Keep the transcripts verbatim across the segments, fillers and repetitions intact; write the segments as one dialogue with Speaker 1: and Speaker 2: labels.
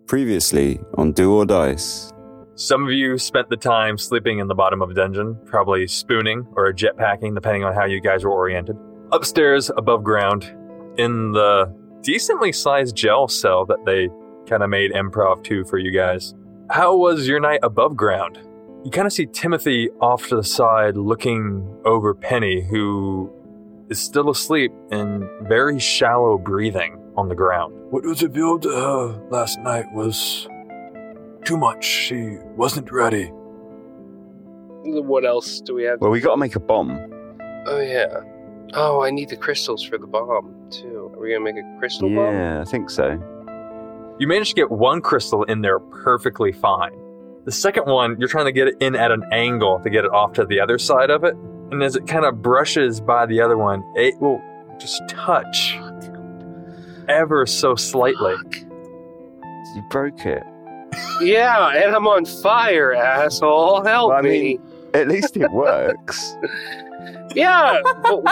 Speaker 1: Previously on Do or Dice.
Speaker 2: Some of you spent the time sleeping in the bottom of a dungeon, probably spooning or jetpacking, depending on how you guys were oriented. Upstairs, above ground, in the decently sized jail cell that they kind of made improv to for you guys. How was your night above ground? You kind of see Timothy off to the side looking over Penny, who is still asleep and very shallow breathing on the ground.
Speaker 3: What was revealed to her last night was too much. She wasn't ready.
Speaker 4: What else do we have?
Speaker 1: Well, we got to make a bomb.
Speaker 4: Oh, yeah. Oh, I need the crystals for the bomb, too. Are we going to make a crystal
Speaker 1: yeah,
Speaker 4: bomb?
Speaker 1: Yeah, I think so.
Speaker 2: You managed to get one crystal in there perfectly fine. The second one, you're trying to get it in at an angle to get it off to the other side of it. And as it kind of brushes by the other one, it will just touch ever so slightly.
Speaker 1: You broke it.
Speaker 4: Yeah, and I'm on fire, asshole. Help
Speaker 1: well, I
Speaker 4: me.
Speaker 1: mean, at least it works.
Speaker 4: Yeah.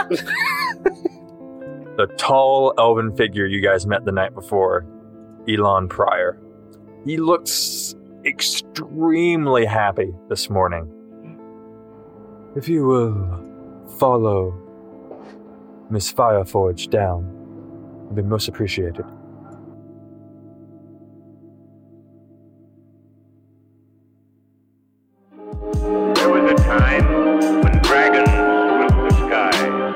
Speaker 2: The tall elven figure you guys met the night before, Elon Pryor. He looks extremely happy this morning.
Speaker 3: If you will follow Miss Fireforge down, I'd be most appreciated.
Speaker 5: There was a time when dragons ruled the sky.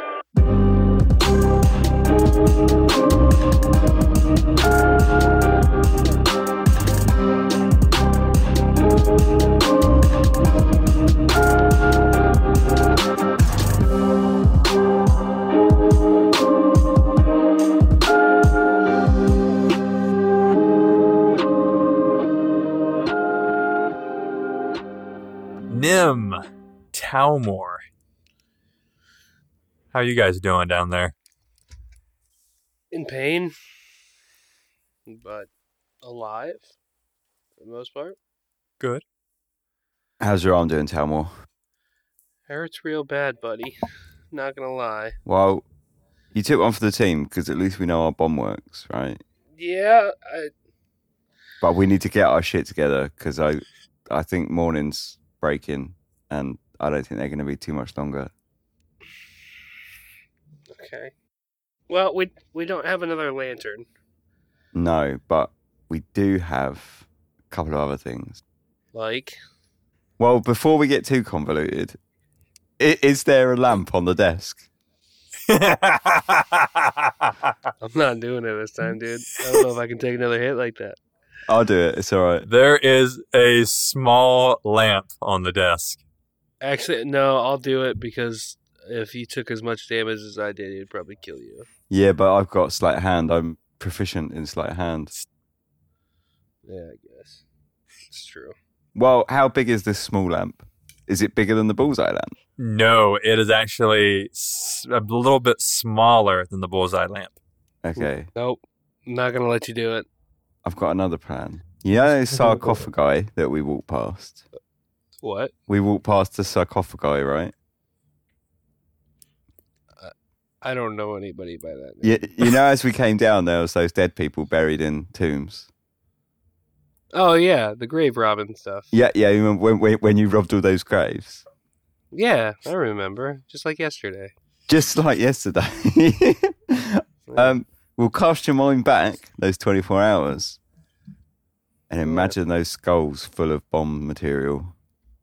Speaker 2: Nim Talmor. How you guys doing down there?
Speaker 4: In pain, but alive, for the most part.
Speaker 2: Good.
Speaker 1: How's your arm doing, Talmor?
Speaker 4: Hurts real bad, buddy. Not gonna lie.
Speaker 1: Well, you took one for the team, because at least we know our bomb works, right?
Speaker 4: Yeah, I...
Speaker 1: But we need to get our shit together, because I, I think morning's breaking, and I don't think they're going to be too much longer.
Speaker 4: Okay. Well, we we don't have another lantern.
Speaker 1: No, but we do have a couple of other things.
Speaker 4: Like?
Speaker 1: Well, before we get too convoluted, i- is there a lamp on the desk?
Speaker 4: I'm not doing it this time, dude. I don't know if I can take another hit like that.
Speaker 1: I'll do it. It's all right.
Speaker 2: There is a small lamp on the desk.
Speaker 4: Actually, no, I'll do it because if he took as much damage as I did, he'd probably kill you.
Speaker 1: Yeah, but I've got sleight of hand. I'm proficient in sleight of hand.
Speaker 4: Yeah, I guess. It's true.
Speaker 1: Well, how big is this small lamp? Is it bigger than the bullseye lamp?
Speaker 2: No, it is actually s- a little bit smaller than the bullseye lamp.
Speaker 1: Okay.
Speaker 4: Nope. I'm not going to let you do it.
Speaker 1: I've got another plan. You know the sarcophagi that we walked past?
Speaker 4: What?
Speaker 1: We walked past the sarcophagi, right?
Speaker 4: I don't know anybody by that name.
Speaker 1: Yeah, you know, as we came down, there was those dead people buried in tombs.
Speaker 4: Oh, yeah, the grave robbing stuff.
Speaker 1: Yeah, yeah. You remember when, when, when you robbed all those graves?
Speaker 4: Yeah, I remember. Just like yesterday.
Speaker 1: Just like yesterday. um, we'll cast your mind back those twenty-four hours and imagine those skulls full of bomb material.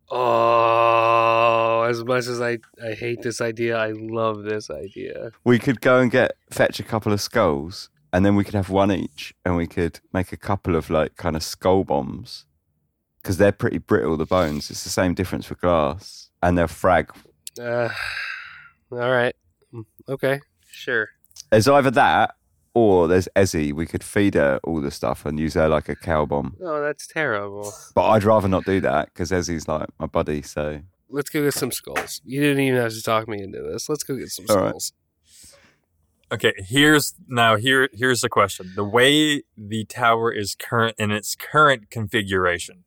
Speaker 4: Oh, as much as I, I hate this idea, I love this idea.
Speaker 1: We could go and get fetch a couple of skulls, and then we could have one each, and we could make a couple of like kind of skull bombs because they're pretty brittle. The bones, it's the same difference for glass, and they're frag.
Speaker 4: Uh, all right. Okay, sure.
Speaker 1: There's either that, or there's Ezzy. We could feed her all the stuff and use her like a cow bomb.
Speaker 4: Oh, that's terrible.
Speaker 1: But I'd rather not do that because Ezzy's like my buddy. So
Speaker 4: Let's go get some skulls. You didn't even have to talk me into this. Let's go get some
Speaker 1: All right.
Speaker 4: skulls.
Speaker 2: Okay, here's now here here's the question. The way the tower is current in its current configuration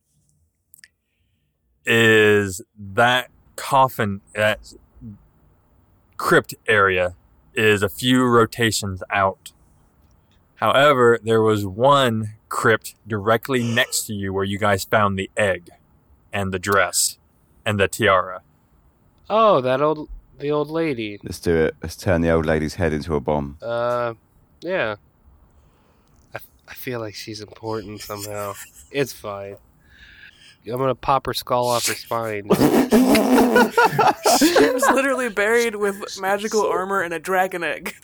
Speaker 2: is that coffin that crypt area is a few rotations out. However, there was one crypt directly next to you where you guys found the egg and the dress and the tiara.
Speaker 4: Oh, that old, the old lady.
Speaker 1: Let's do it. Let's turn the old lady's head into a bomb.
Speaker 4: Uh, yeah. I, I feel like she's important somehow. It's fine. I'm gonna pop her skull off her spine.
Speaker 6: She was literally buried with magical armor and a dragon egg.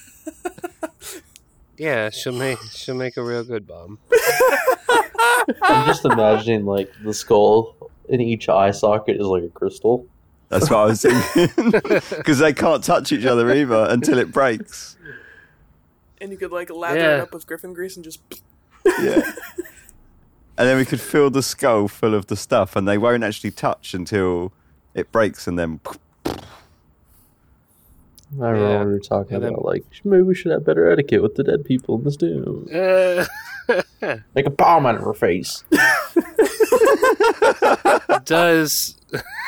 Speaker 4: Yeah, she'll make she'll make a real good bomb.
Speaker 7: I'm just imagining like the skull in each eye socket is like a crystal.
Speaker 1: That's what I was thinking. Because they can't touch each other either until it breaks.
Speaker 6: And you could like lather
Speaker 4: Yeah.
Speaker 6: it up with griffin grease and just...
Speaker 1: Yeah. And then we could fill the skull full of the stuff and they won't actually touch until it breaks and then...
Speaker 7: I remember
Speaker 4: Yeah.
Speaker 7: we were talking
Speaker 4: And then-
Speaker 7: about like maybe we should have better etiquette with the dead people in this tomb.
Speaker 4: Uh,
Speaker 7: Make a bomb out of her face.
Speaker 4: does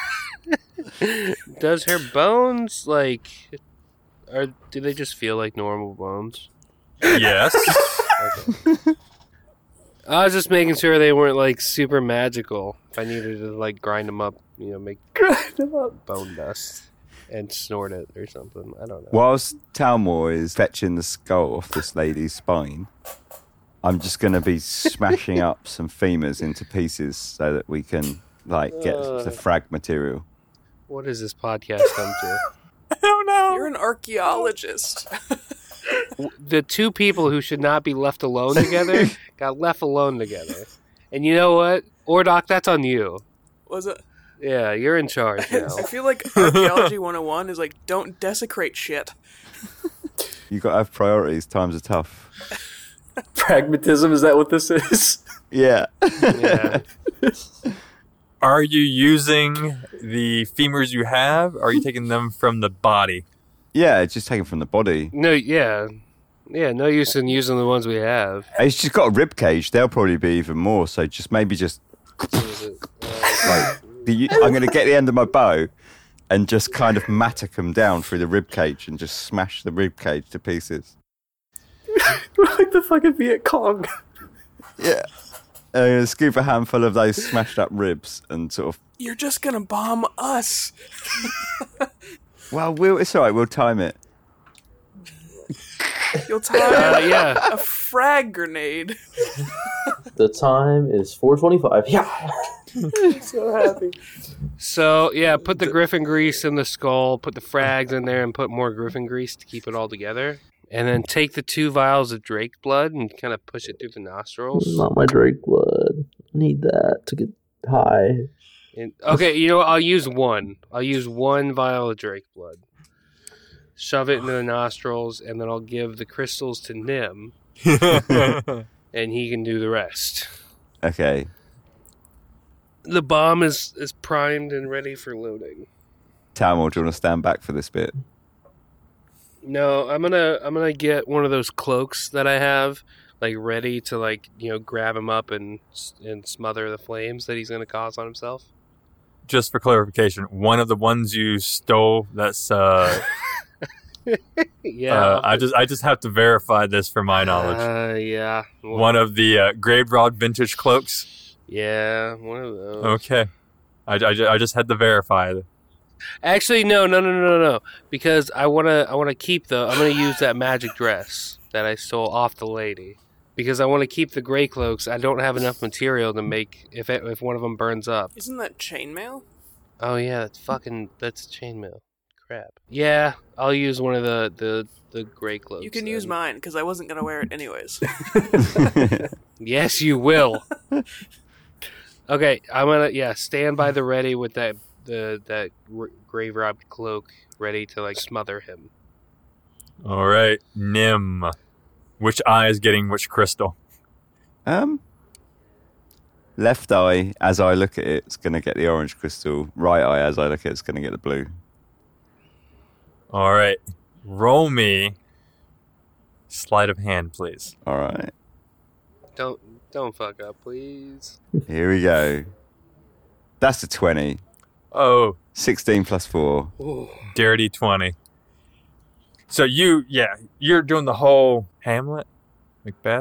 Speaker 4: does her bones like, or do they just feel like normal bones?
Speaker 2: Yes.
Speaker 4: Okay. I was just making sure they weren't like super magical. If I needed to like grind them up, you know, make
Speaker 6: Grind them up.
Speaker 4: bone dust and snort it or something. I don't know.
Speaker 1: Whilst Talmor is fetching the skull off this lady's spine, I'm just going to be smashing up some femurs into pieces so that we can like get
Speaker 4: Uh.
Speaker 1: the frag material.
Speaker 4: What does this podcast come to?
Speaker 2: I don't know.
Speaker 6: You're an archaeologist.
Speaker 4: The two people who should not be left alone together got left alone together. And you know what? Ordoc, that's on you.
Speaker 6: Was it?
Speaker 4: Yeah, you're in charge now.
Speaker 6: I feel like Archaeology one oh one is like, don't desecrate shit.
Speaker 1: You got to have priorities. Times are tough.
Speaker 7: Pragmatism, is that what this is?
Speaker 1: Yeah.
Speaker 4: Yeah.
Speaker 2: Are you using the femurs you have? Or are you taking them from the body?
Speaker 1: Yeah, it's just taken from the body.
Speaker 4: No, yeah. Yeah, no use in using the ones we have.
Speaker 1: It's just got a rib cage. They'll probably be even more. So just maybe just
Speaker 4: Is it, uh,
Speaker 1: like the, I'm going to get the end of my bow and just kind of mattock them down through the rib cage and just smash the rib cage to pieces.
Speaker 7: Like the fucking Viet Cong.
Speaker 1: Yeah. I'm going to scoop a handful of those smashed up ribs and sort of.
Speaker 6: You're just gonna bomb us.
Speaker 1: Well, we'll it's all right. We'll time it.
Speaker 6: You'll tie
Speaker 4: uh, yeah.
Speaker 6: a frag grenade.
Speaker 7: The time is four twenty-five. Yeah.
Speaker 6: So happy.
Speaker 4: So, yeah, put the griffin grease in the skull, put the frags in there, and put more griffin grease to keep it all together. And then take the two vials of Drake blood and kind of push it through the nostrils.
Speaker 7: Not my Drake blood. I need that to get high.
Speaker 4: And, okay, you know what? I'll use one. I'll use one vial of Drake blood. Shove it into the nostrils, and then I'll give the crystals to Nim, and he can do the rest.
Speaker 1: Okay.
Speaker 4: The bomb is, is primed and ready for loading.
Speaker 1: Talmor, do you want to stand back for this bit?
Speaker 4: No, I'm gonna I'm gonna get one of those cloaks that I have, like ready to like you know grab him up and and smother the flames that he's gonna cause on himself.
Speaker 2: Just for clarification, one of the ones you stole, that's, uh,
Speaker 4: Yeah,
Speaker 2: uh, I just I just have to verify this for my knowledge.
Speaker 4: Uh, yeah,
Speaker 2: One of the uh, Grave Rod vintage cloaks?
Speaker 4: yeah, one of those.
Speaker 2: Okay. I, I, ju- I just had to verify it.
Speaker 4: Actually, no, no, no, no, no, because I wanna I wanna keep the I'm gonna use that magic dress that I stole off the lady. Because I want to keep the gray cloaks. I don't have enough material to make if it, if one of them burns up.
Speaker 6: Isn't that chainmail?
Speaker 4: Oh yeah, that's fucking that's chainmail. Crap. Yeah, I'll use one of the the, the gray cloaks.
Speaker 6: You can
Speaker 4: then.
Speaker 6: use mine because I wasn't gonna wear it anyways.
Speaker 4: Yes, you will. Okay, I'm gonna yeah stand by the ready with that the that r- grave robbed cloak ready to like smother him.
Speaker 2: All right. Nim. Which eye is getting which crystal?
Speaker 1: Um, left eye, as I look at it, it's going to get the orange crystal. Right eye, as I look at it, it's going to get the blue.
Speaker 2: All right. Roll me sleight of hand, please.
Speaker 1: All right.
Speaker 4: Don't don't fuck up, please.
Speaker 1: Here we go. That's a twenty.
Speaker 2: Oh,
Speaker 1: sixteen plus four.
Speaker 4: Ooh.
Speaker 2: dirty twenty. So you, yeah, you're doing the whole Hamlet, Macbeth.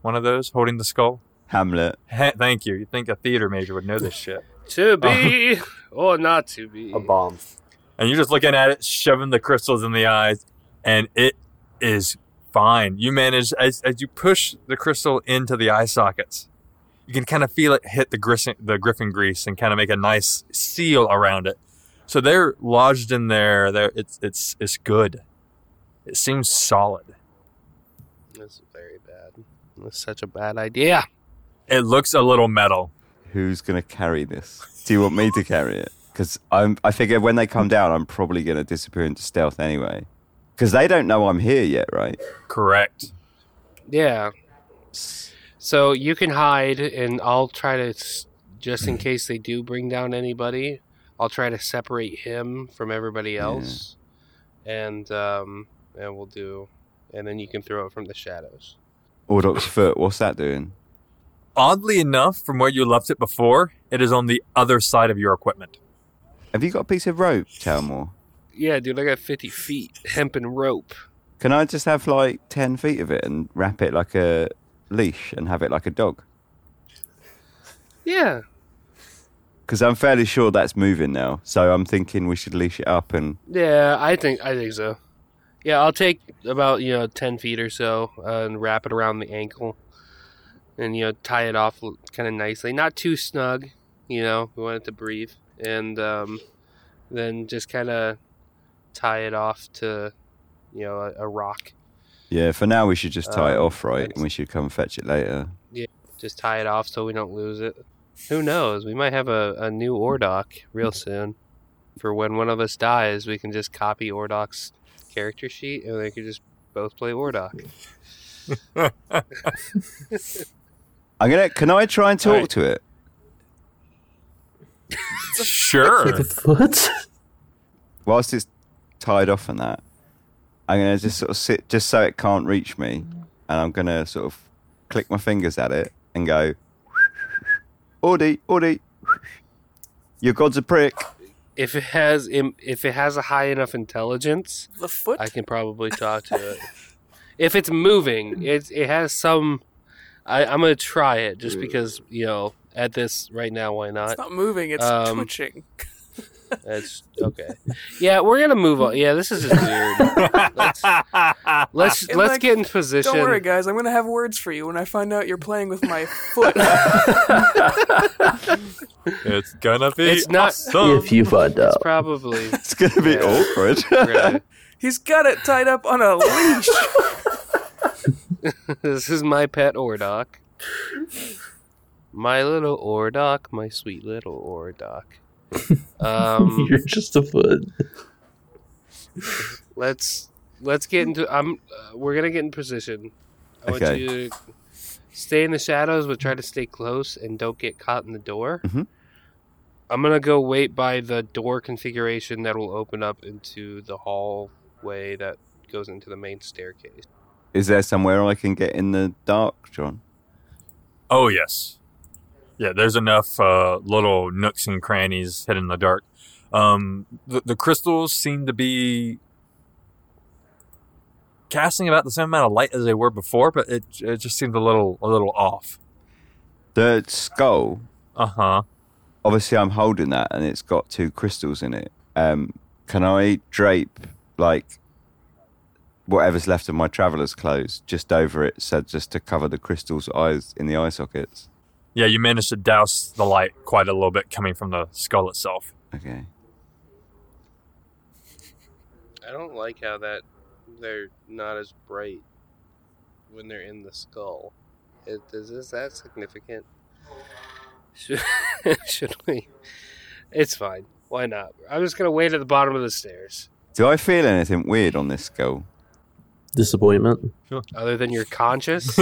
Speaker 2: one of those holding the skull?
Speaker 1: Hamlet.
Speaker 2: Thank you. You'd think a theater major would know this shit.
Speaker 4: To be or not to be.
Speaker 8: A bomb.
Speaker 2: And you're just looking at it, shoving the crystals in the eyes, and it is fine. You manage, as, as you push the crystal into the eye sockets, you can kind of feel it hit the, gris- the griffin grease and kind of make a nice seal around it. So they're lodged in there. They're, it's, it's, it's good. It seems solid.
Speaker 4: That's very bad. That's such a bad idea.
Speaker 2: It looks a little metal.
Speaker 1: Who's going to carry this? Do you want me to carry it? Because I'm. I figure when they come down, I'm probably going to disappear into stealth anyway. Because they don't know I'm here yet, right?
Speaker 2: Correct.
Speaker 4: Yeah. So you can hide, and I'll try to, just in case they do bring down anybody, I'll try to separate him from everybody else. Yeah. And, um, and we'll do, and then you can throw it from the shadows.
Speaker 1: Ordok's foot, what's that doing?
Speaker 2: Oddly enough, from where you left it before, it is on the other side of your equipment.
Speaker 1: Have you got a piece of rope, Talmor?
Speaker 4: Yeah, dude, I got fifty feet hempen rope.
Speaker 1: Can I just have like ten feet of it and wrap it like a leash and have it like a dog?
Speaker 4: Yeah.
Speaker 1: Because I'm fairly sure that's moving now, so I'm thinking we should leash it up and.
Speaker 4: Yeah, I think I think so. Yeah, I'll take about you know ten feet or so uh, and wrap it around the ankle, and you know tie it off kind of nicely, not too snug. You know, we want it to breathe, and um, then just kind of tie it off to you know a, a rock.
Speaker 1: Yeah, for now we should just tie
Speaker 4: um,
Speaker 1: it off, right? And we should come fetch it later.
Speaker 4: Yeah, just tie it off so we don't lose it. Who knows? We might have a, a new Ordok real soon. For when one of us dies, we can just copy Ordok's character sheet, and they could just both play Ordok.
Speaker 1: I'm gonna. Can I try and talk
Speaker 4: Right.
Speaker 1: to it?
Speaker 2: Sure.
Speaker 7: What?
Speaker 1: Whilst it's tied off and that, I'm gonna just sort of sit, just so it can't reach me, and I'm gonna sort of click my fingers at it and go, "Audi, Audi, your god's a prick."
Speaker 4: If it has im- if it has a high enough intelligence,
Speaker 6: The foot?
Speaker 4: I can probably talk to it. If it's moving, it it has some. I, I'm gonna try it just because you know at this right now. Why not?
Speaker 6: It's not moving, it's
Speaker 4: Um,
Speaker 6: twitching.
Speaker 4: That's okay. Yeah, we're gonna move on. Yeah, this is just weird. Let's let's,
Speaker 6: And,
Speaker 4: let's
Speaker 6: like,
Speaker 4: get in position.
Speaker 6: Don't worry, guys. I'm going to have words for you when I find out you're playing with my foot.
Speaker 2: It's gonna be
Speaker 4: It's not-
Speaker 2: awesome.
Speaker 7: If you find
Speaker 4: It's
Speaker 7: out.
Speaker 4: probably.
Speaker 1: It's gonna be
Speaker 4: Yeah.
Speaker 1: awkward.
Speaker 4: We're gonna-
Speaker 6: He's got it tied up on a leash.
Speaker 4: This is my pet Ordok. My little Ordok, my sweet little Ordok. Um,
Speaker 7: You're just a foot.
Speaker 4: let's let's get into. I'm. Uh, we're gonna get in position. I want
Speaker 1: Okay.
Speaker 4: you to stay in the shadows, but try to stay close and don't get caught in the door.
Speaker 1: Mhm.
Speaker 4: I'm gonna go wait by the door configuration that will open up into the hallway that goes into the main staircase.
Speaker 1: Is there somewhere I can get in the dark, John?
Speaker 2: Oh, yes. Yeah, there's enough uh, little nooks and crannies hidden in the dark. Um, the, the crystals seem to be casting about the same amount of light as they were before, but it it just seemed a little a little off.
Speaker 1: The skull.
Speaker 2: Uh-huh.
Speaker 1: Obviously, I'm holding that, and it's got two crystals in it. Um, can I drape like whatever's left of my traveler's clothes just over it, so just to cover the crystals' eyes in the eye sockets?
Speaker 2: Yeah, you managed to douse the light quite a little bit coming from the skull itself.
Speaker 1: Okay.
Speaker 4: I don't like how that they're not as bright when they're in the skull. Is, is this that significant? Should, should we? It's fine. Why not? I'm just gonna wait at the bottom of the stairs.
Speaker 1: Do I feel anything weird on this skull?
Speaker 7: Disappointment.
Speaker 4: Other than you're conscious.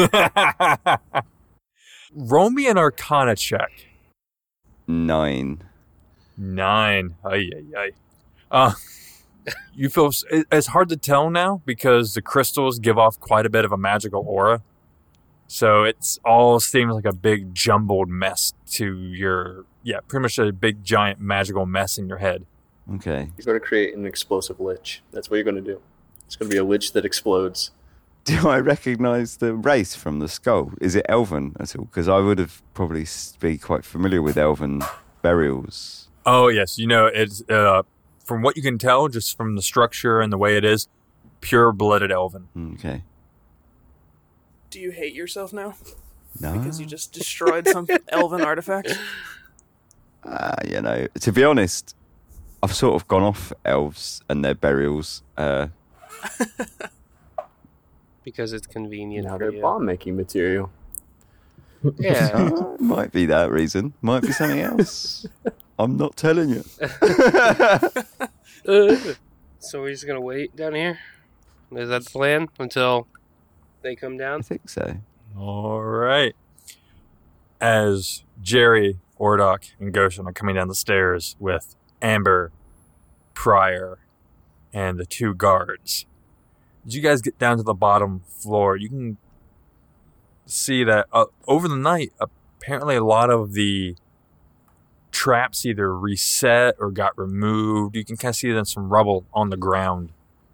Speaker 2: Roll me an Arcana check.
Speaker 1: Nine.
Speaker 2: Nine. Ay, ay, ay. Uh, you feel it- it's hard to tell now because the crystals give off quite a bit of a magical aura. So it's all seems like a big jumbled mess to your, yeah, pretty much a big giant magical mess in your head.
Speaker 1: Okay.
Speaker 8: You're going to create an explosive lich. That's what you're going to do. It's going to be a lich that explodes.
Speaker 1: Do I recognise the race from the skull? Is it elven at all? Because I would have probably s- be quite familiar with elven burials.
Speaker 2: Oh, yes. You know, it's uh, from what you can tell, just from the structure and the way it is, pure-blooded elven.
Speaker 1: Okay.
Speaker 6: Do you hate yourself now?
Speaker 1: No.
Speaker 6: Because you just destroyed some elven artifacts?
Speaker 1: Uh, you know, to be honest, I've sort of gone off elves and their burials. Uh,
Speaker 4: Because it's convenient
Speaker 8: Now
Speaker 4: for
Speaker 8: they're
Speaker 4: you.
Speaker 8: bomb making material.
Speaker 4: Yeah.
Speaker 1: uh, might be that reason. Might be something else. I'm not telling you.
Speaker 4: So we're just gonna wait down here? Is that the plan until they come
Speaker 1: I
Speaker 4: down?
Speaker 1: think so.
Speaker 2: All right. As Jerry, Ordok, and Goshen are coming down the stairs with Amber, Pryor, and the two guards, as you guys get down to the bottom floor, you can see that uh, over the night, apparently a lot of the traps either reset or got removed. You can kind of see then some rubble on the ground.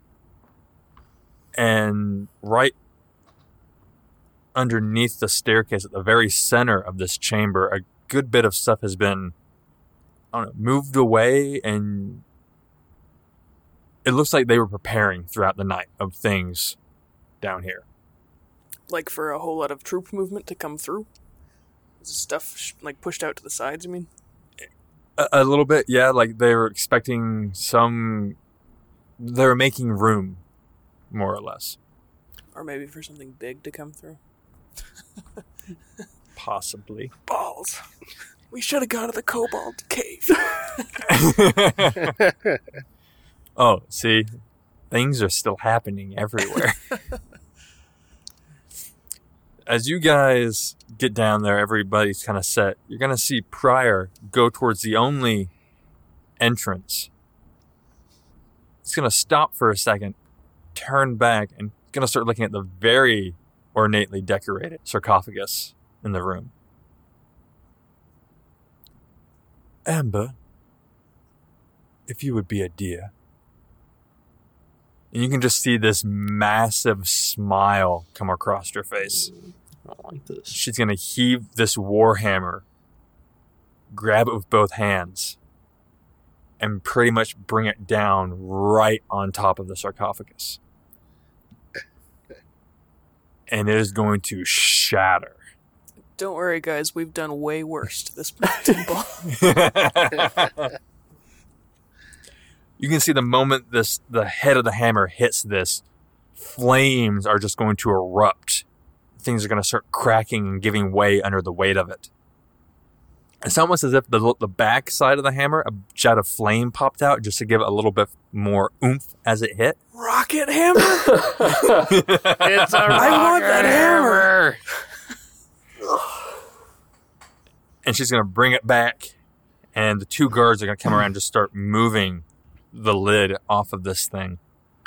Speaker 2: And right underneath the staircase at the very center of this chamber, a good bit of stuff has been, I don't know, moved away, and it looks like they were preparing throughout the night of things down here.
Speaker 6: Like for a whole lot of troop movement to come through? Is stuff sh- like pushed out to the sides, you mean?
Speaker 2: A, a little bit, yeah, like they were expecting some, they were making room, more or less.
Speaker 6: Or maybe for something big to come through?
Speaker 2: Possibly.
Speaker 6: Balls. We should have gone to the Cobalt Cave.
Speaker 2: Oh, see, things are still happening everywhere. As you guys get down there, everybody's kind of set. You're going to see Pryor go towards the only entrance. He's going to stop for a second, turn back, and going to start looking at the very ornately decorated sarcophagus in the room. Amber, if you would be a dear. And you can just see this massive smile come across her face.
Speaker 7: I don't like this.
Speaker 2: She's going to heave this warhammer, grab it with both hands, and pretty much bring it down right on top of the sarcophagus. And it is going to shatter.
Speaker 6: Don't worry, guys. We've done way worse to this pinball.
Speaker 2: You can see the moment this the head of the hammer hits this, flames are just going to erupt. Things are going to start cracking and giving way under the weight of it. It's almost as if the the back side of the hammer, a jet of flame popped out just to give it a little bit more oomph as it hit.
Speaker 6: Rocket hammer?
Speaker 4: It's a
Speaker 6: I want
Speaker 4: rocket
Speaker 6: that hammer!
Speaker 2: And she's going to bring it back, and the two guards are going to come around and just start moving the lid off of this thing.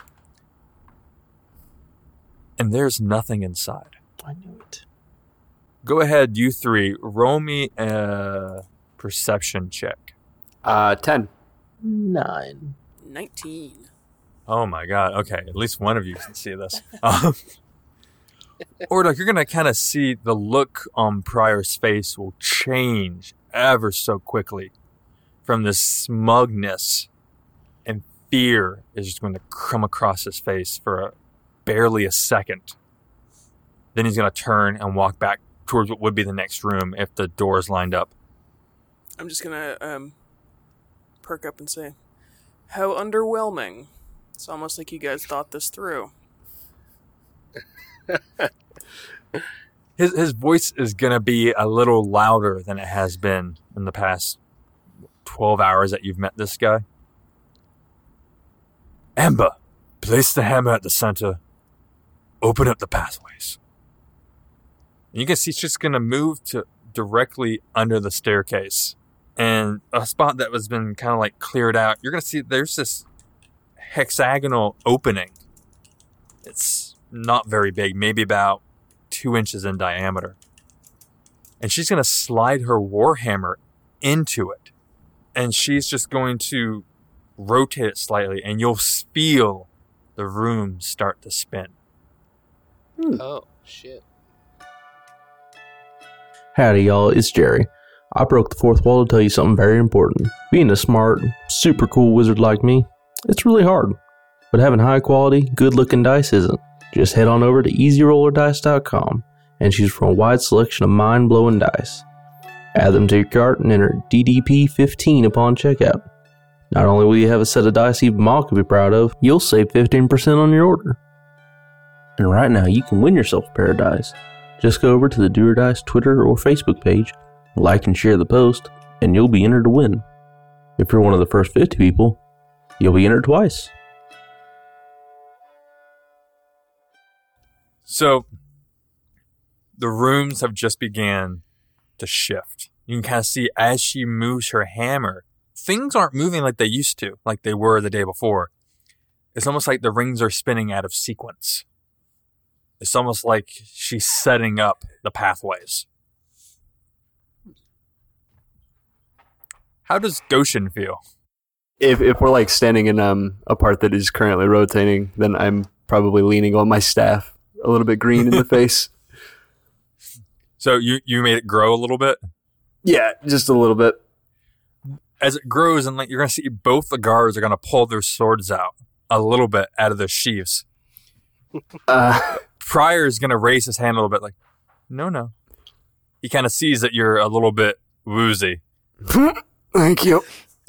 Speaker 2: And there's nothing inside.
Speaker 7: I knew it.
Speaker 2: Go ahead, you three. Roll me a perception check.
Speaker 8: Uh, ten.
Speaker 7: Nine.
Speaker 6: nineteen.
Speaker 2: Oh my god. Okay, at least one of you can see this. Um, Ordok, you're going to kind of see the look on Pryor's face will change ever so quickly from this smugness, and fear is just going to come across his face for a, barely a second. Then he's going to turn and walk back towards what would be the next room if the doors lined up.
Speaker 6: I'm just gonna um, perk up and say, how underwhelming. It's almost like you guys thought this through.
Speaker 2: His his voice is going to be a little louder than it has been in the past twelve hours that you've met this guy. Amber, place the hammer at the center. Open up the pathways. And you can see it's just going to move to directly under the staircase. And a spot that was been kind of like cleared out, you're going to see there's this hexagonal opening. It's not very big, maybe about two inches in diameter. And she's going to slide her warhammer into it. And she's just going to rotate it slightly, and you'll feel the room start to spin.
Speaker 4: Oh, shit.
Speaker 9: Howdy, y'all. It's Jerry. I broke the fourth wall to tell you something very important. Being a smart, super cool wizard like me, it's really hard. But having high quality, good looking dice isn't. Just head on over to easy roller dice dot com and choose from a wide selection of mind blowing dice. Add them to your cart and enter D D P fifteen upon checkout. Not only will you have a set of dice even Mom can be proud of, you'll save fifteen percent on your order. And right now, you can win yourself a pair of dice. Just go over to the Do or Dice Twitter or Facebook page, like and share the post, and you'll be entered to win. If you're one of the first fifty people, you'll be entered twice.
Speaker 2: So, the rooms have just began to shift. You can kind of see as she moves her hammer, things aren't moving like they used to, like they were the day before. It's almost like the rings are spinning out of sequence. It's almost like she's setting up the pathways. How does Goshen feel?
Speaker 8: If if we're like standing in um a part that is currently rotating, then I'm probably leaning on my staff, a little bit green in the face.
Speaker 2: So you, you made it grow a little bit?
Speaker 8: Yeah, just a little bit.
Speaker 2: As it grows, and like you're gonna see both the guards are gonna pull their swords out a little bit out of their sheaths.
Speaker 8: Uh,
Speaker 2: Pryor is gonna raise his hand a little bit, like, no, no. He kind of sees that you're a little bit woozy.
Speaker 8: Thank you.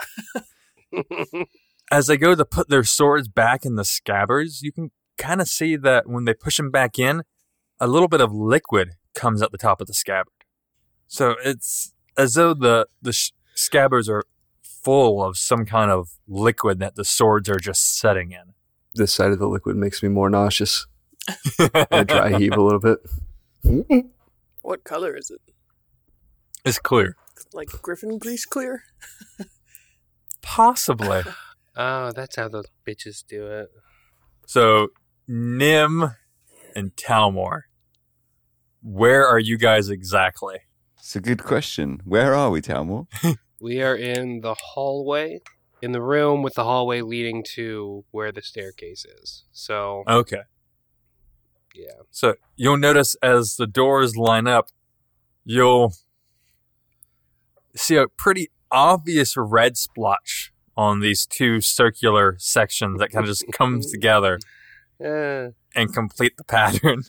Speaker 2: As they go to put their swords back in the scabbards, you can kind of see that when they push them back in, a little bit of liquid comes out the top of the scabbard. So it's as though the the sh- scabbards are full of some kind of liquid that the swords are just setting in.
Speaker 8: This side of the liquid makes me more nauseous. I dry heave a little bit.
Speaker 6: What color is it?
Speaker 2: It's clear.
Speaker 6: Like griffin grease clear?
Speaker 2: Possibly.
Speaker 4: Oh, that's how those bitches do it.
Speaker 2: So, Nim and Talmor, where are you guys exactly?
Speaker 1: It's a good question. Where are we, Talmor?
Speaker 4: We are in the hallway, in the room with the hallway leading to where the staircase is. So,
Speaker 2: Okay.
Speaker 4: yeah.
Speaker 2: So, you'll notice as the doors line up, you'll see a pretty obvious red splotch on these two circular sections that kind of just comes together
Speaker 4: Uh,
Speaker 2: and complete the pattern.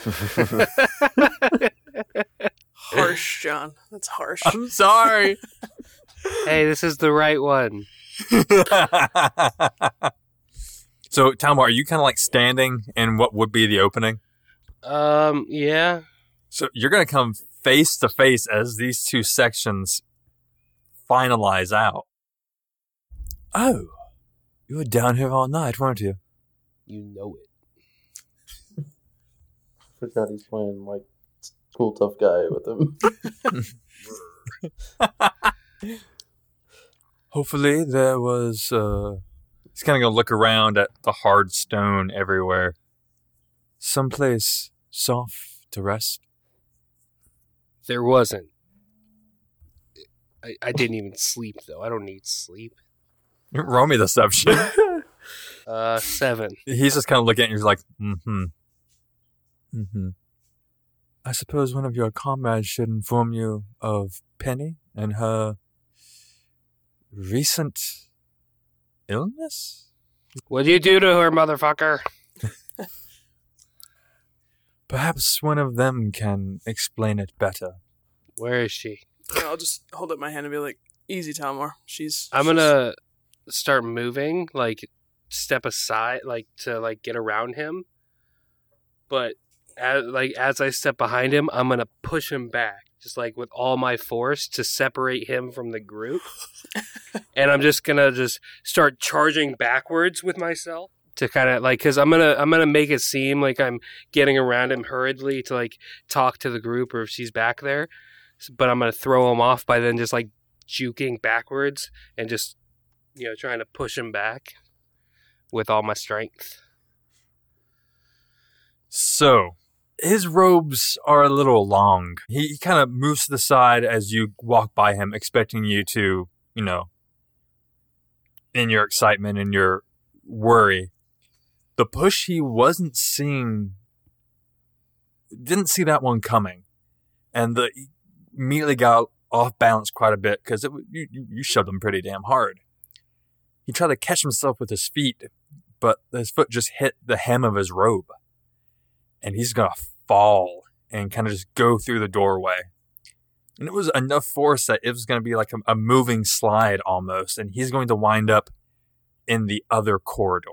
Speaker 6: Harsh, John. That's harsh.
Speaker 2: I'm sorry.
Speaker 4: hey, this is the right one.
Speaker 2: So, Talmor, are you kind of like standing in what would be the opening?
Speaker 4: Um, yeah.
Speaker 2: So you're going to come face to face as these two sections finalize out. Oh, you were down here all night, weren't you?
Speaker 4: You know it.
Speaker 7: Forgot he's playing like cool tough guy with him.
Speaker 2: Hopefully there was, uh, he's kind of going to look around at the hard stone everywhere. Someplace soft to rest.
Speaker 4: There wasn't. I, I didn't even sleep, though. I don't need sleep.
Speaker 2: Roll me deception.
Speaker 4: Uh, seven.
Speaker 2: He's just kind of looking at you like, mm-hmm. Mm-hmm. I suppose one of your comrades should inform you of Penny and her recent illness?
Speaker 4: What'd you do to her, motherfucker?
Speaker 2: Perhaps one of them can explain it better.
Speaker 4: Where is she?
Speaker 6: Yeah, I'll just hold up my hand and be like, easy, Talmor. She's...
Speaker 4: I'm
Speaker 6: she's-
Speaker 4: gonna start moving, like, step aside, like, to, like, get around him. But, as, like, as I step behind him, I'm gonna push him back, just, like, with all my force to separate him from the group. And I'm just gonna just start charging backwards with myself to kind of, like, because I'm gonna, I'm gonna make it seem like I'm getting around him hurriedly to, like, talk to the group or if she's back there. But I'm gonna throw him off by then just, like, juking backwards and just, you know, trying to push him back with all my strength.
Speaker 2: So, his robes are a little long. He, he kind of moves to the side as you walk by him, expecting you to, you know, in your excitement and your worry. The push he wasn't seeing didn't see that one coming. And the immediately got off balance quite a bit because you, you shoved him pretty damn hard. He tried to catch himself with his feet, but his foot just hit the hem of his robe. And he's going to fall and kind of just go through the doorway. And it was enough force that it was going to be like a, a moving slide almost. And he's going to wind up in the other corridor.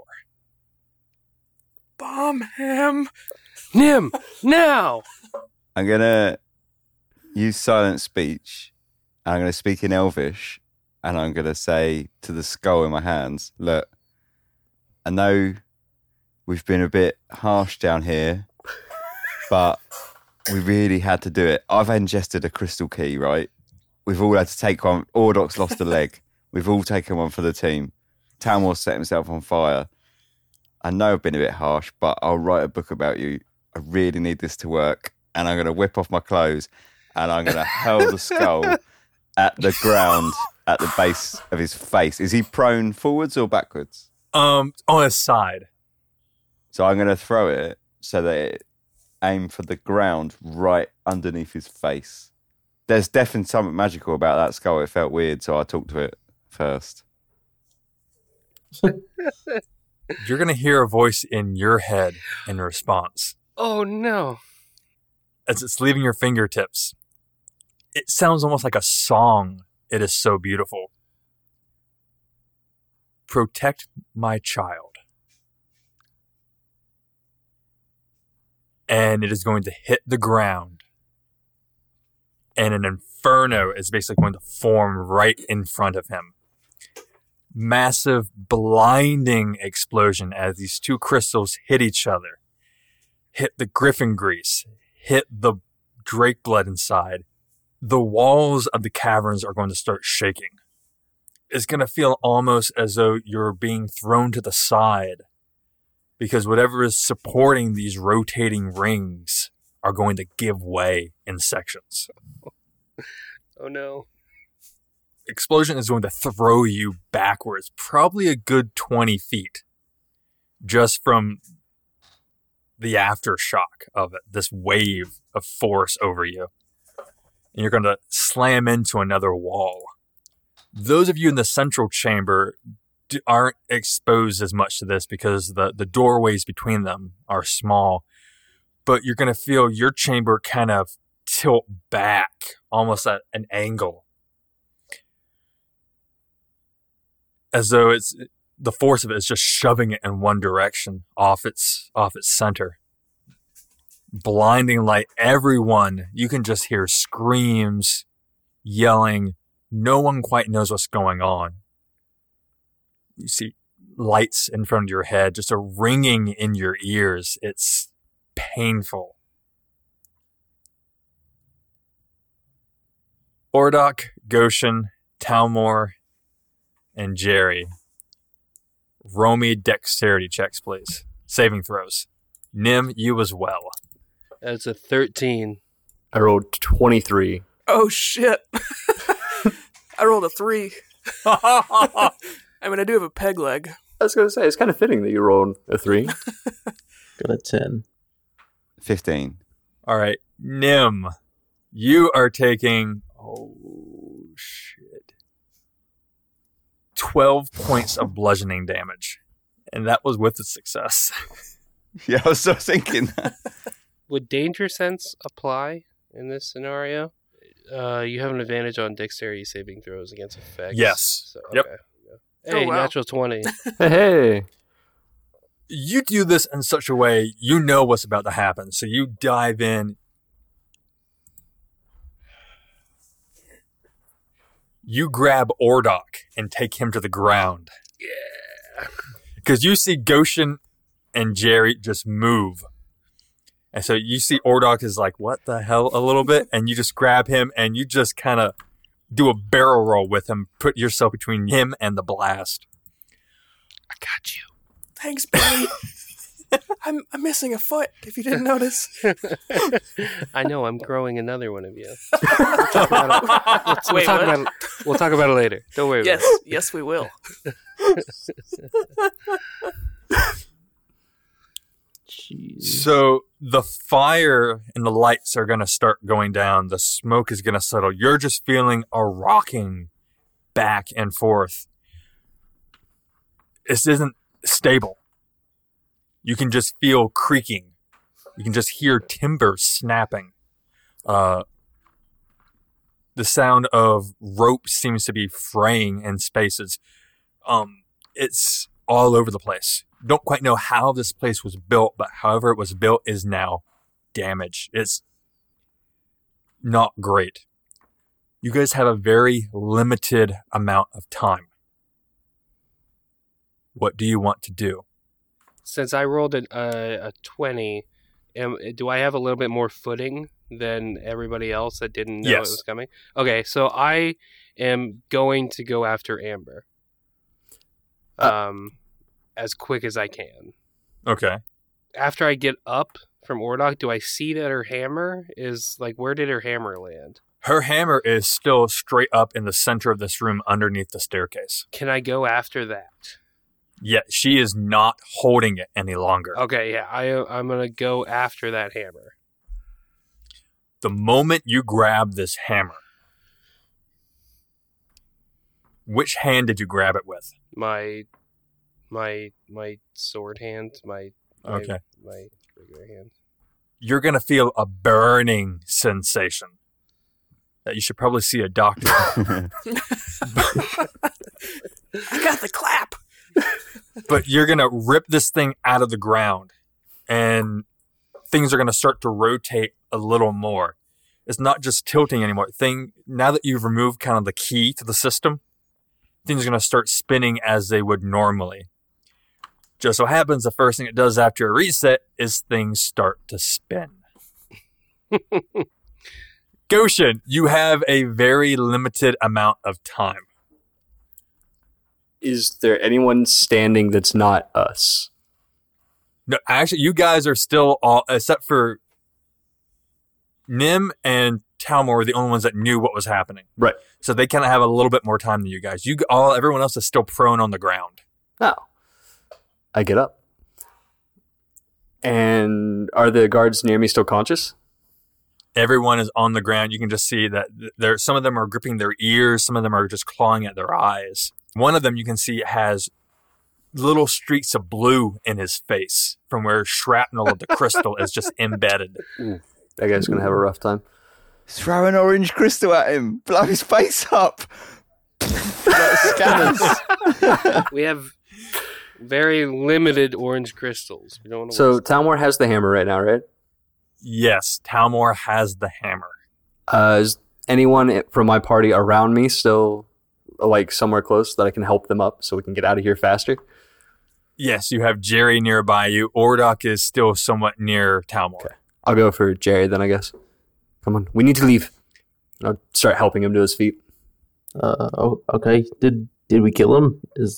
Speaker 6: Bomb him.
Speaker 4: Nim, now!
Speaker 1: I'm going to use silent speech. I'm going to speak in Elvish. And I'm going to say to the skull in my hands, look, I know we've been a bit harsh down here, but we really had to do it. I've ingested a crystal key, right? We've all had to take one. Ordok's lost a leg. We've all taken one for the team. Talmor set himself on fire. I know I've been a bit harsh, but I'll write a book about you. I really need this to work. And I'm going to whip off my clothes and I'm going to hurl the skull at the ground at the base of his face. Is he prone forwards or backwards?
Speaker 2: Um, on his side.
Speaker 1: So I'm going to throw it so that it aim for the ground right underneath his face. There's definitely something magical about that skull. It felt weird, so I talked to it first.
Speaker 2: You're going to hear a voice in your head in response.
Speaker 4: Oh, no.
Speaker 2: As it's leaving your fingertips. It sounds almost like a song. It is so beautiful. Protect my child. And it is going to hit the ground. And an inferno is basically going to form right in front of him. Massive, blinding explosion as these two crystals hit each other. Hit the griffin grease. Hit the drake blood inside. The walls of the caverns are going to start shaking. It's going to feel almost as though you're being thrown to the side because whatever is supporting these rotating rings are going to give way in sections.
Speaker 4: Oh, no.
Speaker 2: Explosion is going to throw you backwards, probably a good twenty feet, just from the aftershock of it, this wave of force over you. And you're going to slam into another wall. Those of you in the central chamber do, aren't exposed as much to this because the, the doorways between them are small. But you're going to feel your chamber kind of tilt back, almost at an angle. As though it's the force of it is just shoving it in one direction, off its off its center. Blinding light, everyone, you can just hear screams, yelling. No one quite knows what's going on. You see lights in front of your head, just a ringing in your ears. It's painful. Ordok, Goshen, Talmor, and Jerry. Roll me dexterity checks, please. Saving throws. Nim, you as well.
Speaker 4: That's a thirteen.
Speaker 8: I rolled twenty-three.
Speaker 6: Oh, shit. I rolled a three. I mean, I do have a peg leg.
Speaker 8: I was going to say, it's kind of fitting that you rolled a three.
Speaker 7: Got a ten.
Speaker 1: fifteen.
Speaker 2: All right. Nim, you are taking... Oh, shit. twelve points of bludgeoning damage. And that was with the success.
Speaker 1: Yeah, I was still thinking that.
Speaker 4: Would danger sense apply in this scenario? Uh, you have an advantage on dexterity saving throws against effects.
Speaker 2: Yes.
Speaker 4: So,
Speaker 2: Yep.
Speaker 4: okay. Hey,
Speaker 6: Oh, wow.
Speaker 4: natural twenty.
Speaker 8: Hey, hey.
Speaker 2: You do this in such a way, you know what's about to happen. So you dive in. You grab Ordok and take him to the ground.
Speaker 4: Yeah.
Speaker 2: Because you see Goshen and Jerry just move. And so you see Ordok is like, what the hell, a little bit? And you just grab him and you just kind of do a barrel roll with him, put yourself between him and the blast.
Speaker 4: I got you.
Speaker 6: Thanks, buddy. I'm I'm missing a foot, if you didn't notice.
Speaker 4: I know, I'm growing another one of you. We'll talk about it, we'll, we'll
Speaker 6: Wait,
Speaker 4: talk
Speaker 6: what?
Speaker 4: about it, we'll talk about it later. Don't worry
Speaker 6: Yes,
Speaker 4: about
Speaker 6: yes, we will.
Speaker 7: Jeez.
Speaker 2: So the fire and the lights are going to start going down. The smoke is going to settle. You're just feeling a rocking back and forth. This isn't stable. You can just feel creaking. You can just hear timber snapping. Uh, the sound of rope seems to be fraying in spaces. Um, it's all over the place. Don't quite know how this place was built, but however it was built is now damaged. It's not great. You guys have a very limited amount of time. What do you want to do?
Speaker 4: Since I rolled a, a, a twenty, am, do I have a little bit more footing than everybody else that didn't know
Speaker 2: Yes.
Speaker 4: it was coming? Okay, so I am going to go after Amber. Um, as quick as I can.
Speaker 2: Okay.
Speaker 4: After I get up from Ordok, do I see that her hammer is, like, where did her hammer land?
Speaker 2: Her hammer is still straight up in the center of this room underneath the staircase.
Speaker 4: Can I go after that?
Speaker 2: Yet she is not holding it any longer.
Speaker 4: Okay, yeah, I, I'm going to go after that hammer.
Speaker 2: The moment you grab this hammer, which hand did you grab it with?
Speaker 4: My, my, my sword hand, my, my,
Speaker 2: Okay.
Speaker 4: my regular hand.
Speaker 2: You're going to feel a burning sensation that you should probably see a doctor.
Speaker 6: I got the clap.
Speaker 2: But you're going to rip this thing out of the ground and things are going to start to rotate a little more. It's not just tilting anymore. Thing now that you've removed kind of the key to the system, things are going to start spinning as they would normally. Just so happens the first thing it does after a reset is things start to spin. Goshen, you have a very limited amount of time.
Speaker 8: Is there anyone standing that's not us?
Speaker 2: No, actually, you guys are still all, except for Nim and Talmor were the only ones that knew what was happening.
Speaker 8: Right.
Speaker 2: So they kind of have a little bit more time than you guys. You all, everyone else is still prone on the ground.
Speaker 8: Oh. I get up. And are the guards near me still conscious?
Speaker 2: Everyone is on the ground. You can just see that there. Some of them are gripping their ears. Some of them are just clawing at their eyes. One of them you can see has little streaks of blue in his face from where shrapnel of the crystal is just embedded.
Speaker 8: Ooh, that guy's going to have a rough time.
Speaker 1: Throw an orange crystal at him. Blow his face up. Like scanners.
Speaker 4: We have very limited orange crystals. We don't want to
Speaker 8: So
Speaker 4: waste-
Speaker 8: Talmor has the hammer right now, right?
Speaker 2: Yes, Talmor has the hammer.
Speaker 8: Uh, is anyone from my party around me still, like, somewhere close that I can help them up so we can get out of here faster?
Speaker 2: Yes, you have Jerry nearby you. Ordok is still somewhat near Talmor.
Speaker 8: Okay. I'll go for Jerry then, I guess. Come on, we need to leave. I'll start helping him to his feet.
Speaker 9: Uh, oh, okay. Did did we kill him? Is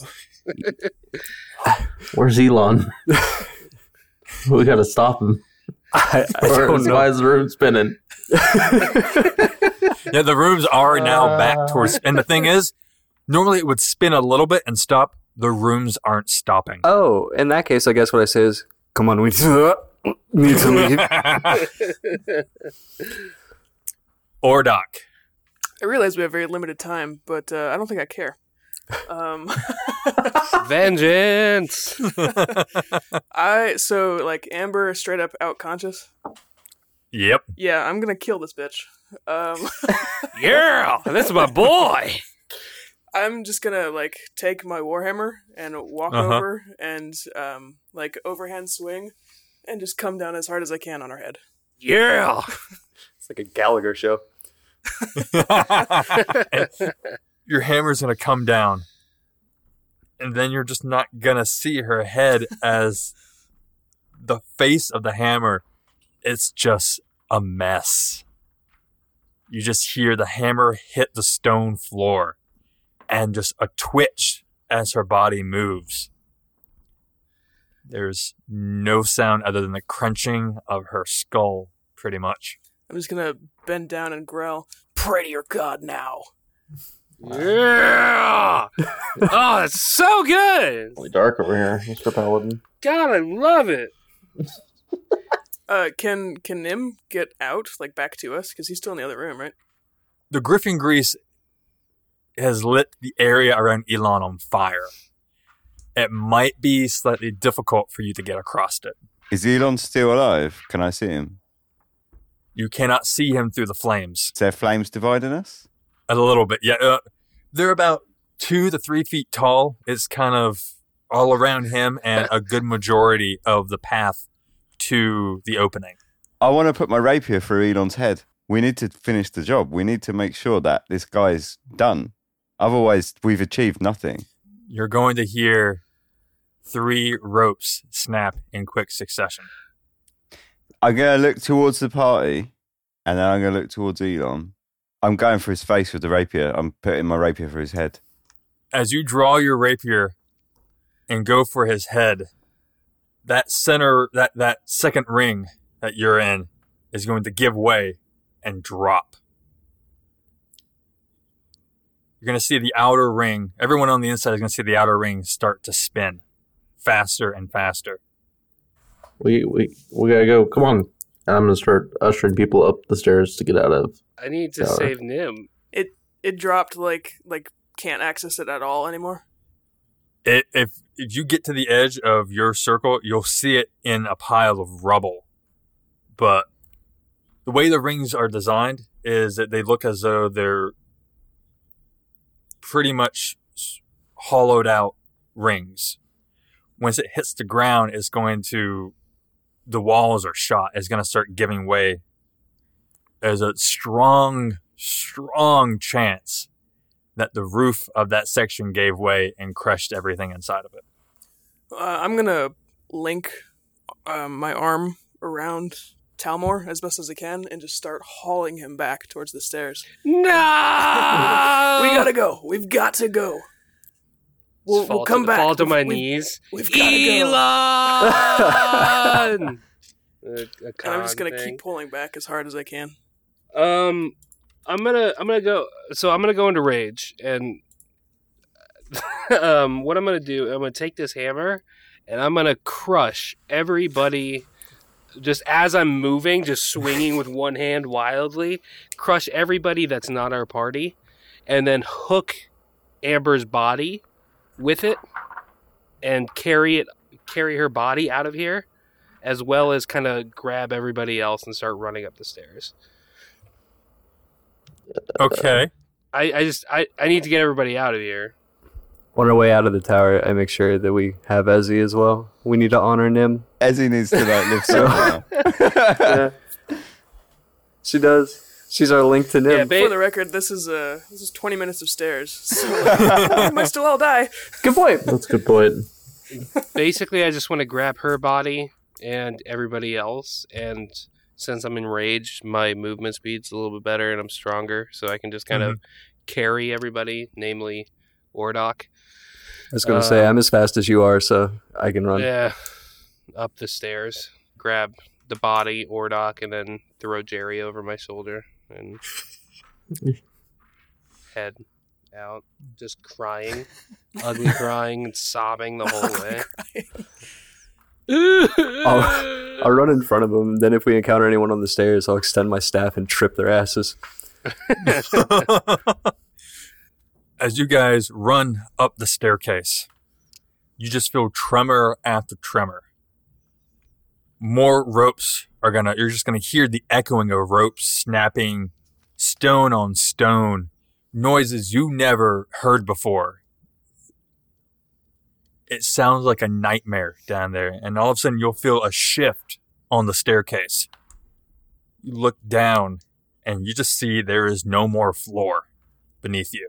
Speaker 9: where's Elon? We gotta stop him.
Speaker 8: I, I
Speaker 9: Or
Speaker 8: don't
Speaker 9: is-
Speaker 8: know.
Speaker 9: why is the room spinning?
Speaker 2: Yeah, the rooms are now back towards... And the thing is, normally it would spin a little bit and stop. The rooms aren't stopping.
Speaker 8: Oh, in that case, I guess what I say is, come on, we need to, need to leave.
Speaker 2: Ordok.
Speaker 6: I realize we have very limited time, but uh, I don't think I care. Um,
Speaker 4: Vengeance!
Speaker 6: I so like Amber is straight up out conscious.
Speaker 2: Yep.
Speaker 6: Yeah, I'm gonna kill this bitch. Um,
Speaker 4: Yeah! That's my boy!
Speaker 6: I'm just gonna like take my warhammer and walk
Speaker 2: Uh-huh.
Speaker 6: over and um, like overhand swing and just come down as hard as I can on her head.
Speaker 4: Yeah!
Speaker 8: It's like a Gallagher show.
Speaker 2: And your hammer's going to come down. And then you're just not going to see her head as the face of the hammer. It's just a mess. You just hear the hammer hit the stone floor and just a twitch as her body moves. There's no sound other than the crunching of her skull, pretty much.
Speaker 6: I'm just gonna bend down and growl, "Pray to your god now."
Speaker 4: Yeah! Oh, it's so good!
Speaker 7: Really dark over here, Mister Paladin.
Speaker 4: God, I love it!
Speaker 6: Uh, can can Nim get out, like back to us? Because he's still in the other room, right?
Speaker 2: The Griffin grease has lit the area around Elon on fire. It might be slightly difficult for you to get across it.
Speaker 1: Is Elon still alive? Can I see him?
Speaker 2: You cannot see him through the flames.
Speaker 1: Is there flames dividing us?
Speaker 2: A little bit, yeah. Uh, they're about two to three feet tall. It's kind of all around him and a good majority of the path to the opening.
Speaker 1: I want to put my rapier through Elon's head. We need to finish the job. We need to make sure that this guy's done. Otherwise, we've achieved nothing.
Speaker 2: You're going to hear three ropes snap in quick succession.
Speaker 1: I'm going to look towards the party, and then I'm going to look towards Elon. I'm going for his face with the rapier. I'm putting my rapier for his head.
Speaker 2: As you draw your rapier and go for his head, that center, that, that second ring that you're in is going to give way and drop. You're going to see the outer ring. Everyone on the inside is going to see the outer ring start to spin faster and faster.
Speaker 7: We we we gotta go. Come on. I'm gonna start ushering people up the stairs to get out of.
Speaker 4: I need to
Speaker 7: tower.
Speaker 4: save Nim.
Speaker 6: It it dropped like like can't access it at all anymore.
Speaker 2: It, if if you get to the edge of your circle, you'll see it in a pile of rubble. But the way the rings are designed is that they look as though they're pretty much hollowed out rings. Once it hits the ground, it's going to, the walls are shot. It's going to start giving way. There's a strong, strong chance that the roof of that section gave way and crushed everything inside of it.
Speaker 6: Uh, I'm gonna link uh, my arm around Talmor as best as I can and just start hauling him back towards the stairs.
Speaker 4: No!
Speaker 6: We gotta go. We've got to go. We'll,
Speaker 4: fall
Speaker 6: we'll come
Speaker 4: to,
Speaker 6: back.
Speaker 4: Fall to my
Speaker 6: We've- we've-
Speaker 4: knees.
Speaker 6: We've got to
Speaker 4: Elon! a, a
Speaker 6: And I'm just
Speaker 4: con
Speaker 6: gonna
Speaker 4: thing.
Speaker 6: keep pulling back as hard as I can.
Speaker 4: Um, I'm gonna I'm gonna go. So I'm gonna go into rage, and um, what I'm gonna do, I'm gonna take this hammer, and I'm gonna crush everybody. Just as I'm moving, just swinging with one hand wildly, crush everybody that's not our party, and then hook Amber's body with it, and carry it, carry her body out of here, as well as kind of grab everybody else and start running up the stairs.
Speaker 2: Okay.
Speaker 4: I, I just I, I need to get everybody out of here.
Speaker 8: On our way out of the tower, I make sure that we have Ezzy as well. We need to honor Nim.
Speaker 1: Ezzy needs to like live somewhere.
Speaker 8: Yeah. She does. She's our link to Nim.
Speaker 4: Yeah, ba-
Speaker 6: For the record, this is uh this is twenty minutes of stairs, so we might still all die.
Speaker 8: Good point.
Speaker 7: That's a good point.
Speaker 4: Basically, I just want to grab her body and everybody else, and since I'm enraged, my movement speed's a little bit better and I'm stronger, so I can just kind of carry everybody, namely Ordok.
Speaker 8: I was going to say,
Speaker 4: Um,
Speaker 8: I'm as fast as you are, so I can run.
Speaker 4: Yeah, up the stairs, grab the body, Ordok, and then throw Jerry over my shoulder and head out, just crying, ugly crying and sobbing the whole way.
Speaker 8: I'll, I'll run in front of them. Then if we encounter anyone on the stairs, I'll extend my staff and trip their asses.
Speaker 2: As you guys run up the staircase, you just feel tremor after tremor. More ropes are gonna, you're just gonna hear the echoing of ropes snapping stone on stone, noises you never heard before. It sounds like a nightmare down there, and all of a sudden you'll feel a shift on the staircase. You look down, and you just see there is no more floor beneath you.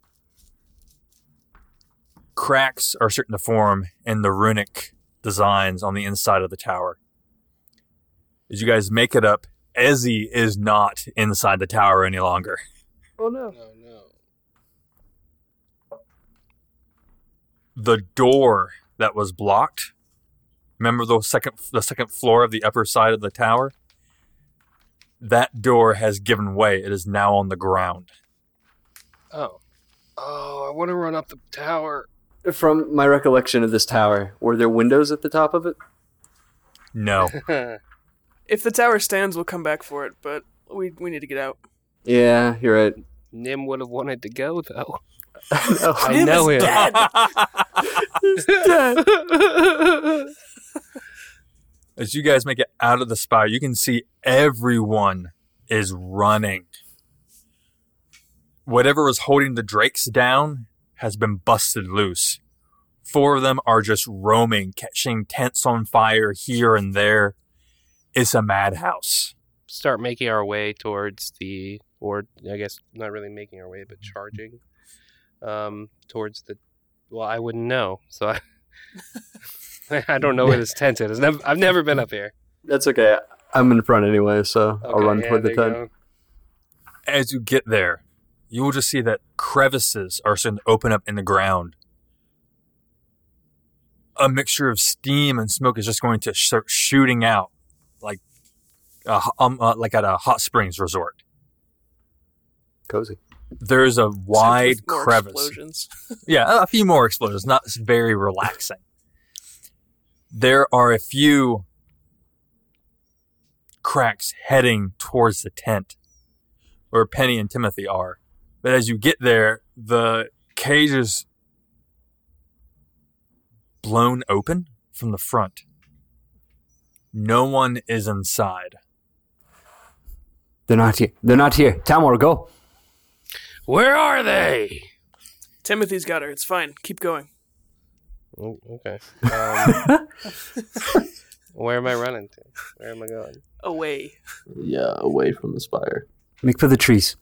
Speaker 2: Cracks are starting to form in the runic designs on the inside of the tower. As you guys make it up, Ezzy is not inside the tower any longer.
Speaker 8: Oh no.
Speaker 4: Oh no.
Speaker 2: The door that was blocked, remember the second the second floor of the upper side of the tower? That door has given way. It is now on the ground.
Speaker 4: Oh. Oh, I want to run up the tower.
Speaker 8: From my recollection of this tower, were there windows at the top of it?
Speaker 2: No.
Speaker 6: If the tower stands, we'll come back for it, but we we need to get out.
Speaker 8: Yeah, you're right.
Speaker 4: Nim would have wanted to go, though.
Speaker 8: no.
Speaker 4: I
Speaker 6: Nim
Speaker 4: know
Speaker 6: is
Speaker 4: him.
Speaker 6: dead.
Speaker 8: He's dead.
Speaker 2: As you guys make it out of the spire, you can see everyone is running. Whatever was holding the drakes down has been busted loose. Four of them are just roaming, catching tents on fire here and there. It's a madhouse.
Speaker 4: Start making our way towards the, or I guess not really making our way, but charging um, towards the. Well, I wouldn't know, so I. I don't know where this tent is. I've never, I've never been up here.
Speaker 8: That's okay. I'm in front anyway, so I'll
Speaker 4: Okay,
Speaker 8: run
Speaker 4: yeah,
Speaker 8: toward the
Speaker 4: there you
Speaker 8: tent.
Speaker 4: go.
Speaker 2: As you get there, you will just see that crevices are starting to open up in the ground. A mixture of steam and smoke is just going to start shooting out, like a, um, uh, like at a hot springs resort.
Speaker 8: Cozy.
Speaker 2: There's a wide
Speaker 6: With more
Speaker 2: crevice.
Speaker 6: explosions.
Speaker 2: Yeah, a few more explosions. Not very relaxing. There are a few cracks heading towards the tent where Penny and Timothy are. But as you get there, the cage is blown open from the front. No one is inside.
Speaker 8: They're not here. They're not here. Talmor, go.
Speaker 4: Where are they?
Speaker 6: Timothy's got her. It's fine. Keep going.
Speaker 4: Oh, okay. Um, where am I running to? Where am I going?
Speaker 6: Away.
Speaker 7: Yeah, away from the spire.
Speaker 8: Make for the trees.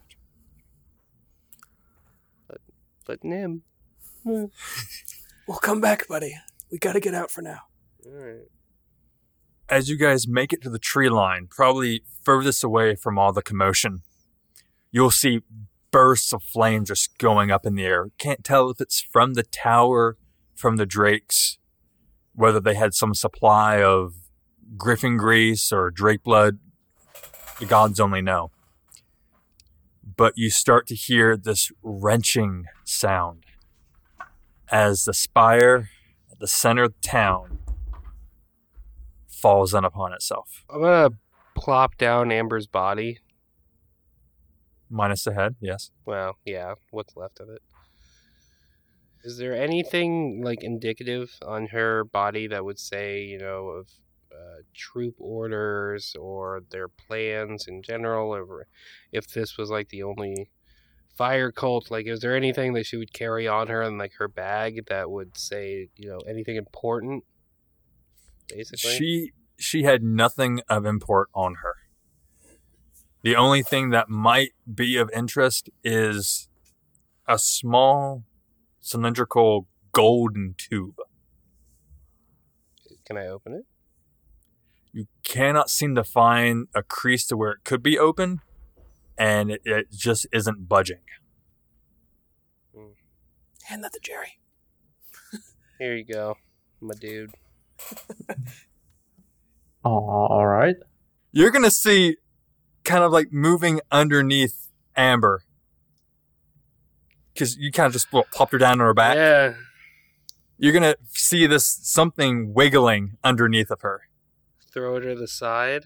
Speaker 4: But Nim.
Speaker 6: We'll come back, buddy. We gotta get out for now.
Speaker 4: All right.
Speaker 2: As you guys make it to the tree line, probably furthest away from all the commotion, you'll see bursts of flame just going up in the air. Can't tell if it's from the tower, from the drakes, whether they had some supply of griffin grease or drake blood. The gods only know. But you start to hear this wrenching sound as the spire at the center of town falls in upon itself.
Speaker 4: I'm going to plop down Amber's body.
Speaker 2: Minus the head, yes.
Speaker 4: Well, yeah, what's left of it. Is there anything, like, indicative on her body that would say, you know, of uh, troop orders or their plans in general, or if this was, like, the only fire cult? Like, is there anything that she would carry on her in, like, her bag that would say, you know, anything important, basically?
Speaker 2: She, she had nothing of import on her. The only thing that might be of interest is a small cylindrical golden tube.
Speaker 4: Can I open it?
Speaker 2: You cannot seem to find a crease to where it could be open, and it, it just isn't budging.
Speaker 6: Hand that to Jerry.
Speaker 4: Here you go, my dude.
Speaker 7: Oh, all right.
Speaker 2: You're going to see kind of like moving underneath Amber, because you kind of just well, popped her down on her back.
Speaker 4: Yeah.
Speaker 2: You're going to see this something wiggling underneath of her.
Speaker 4: Throw it to the side.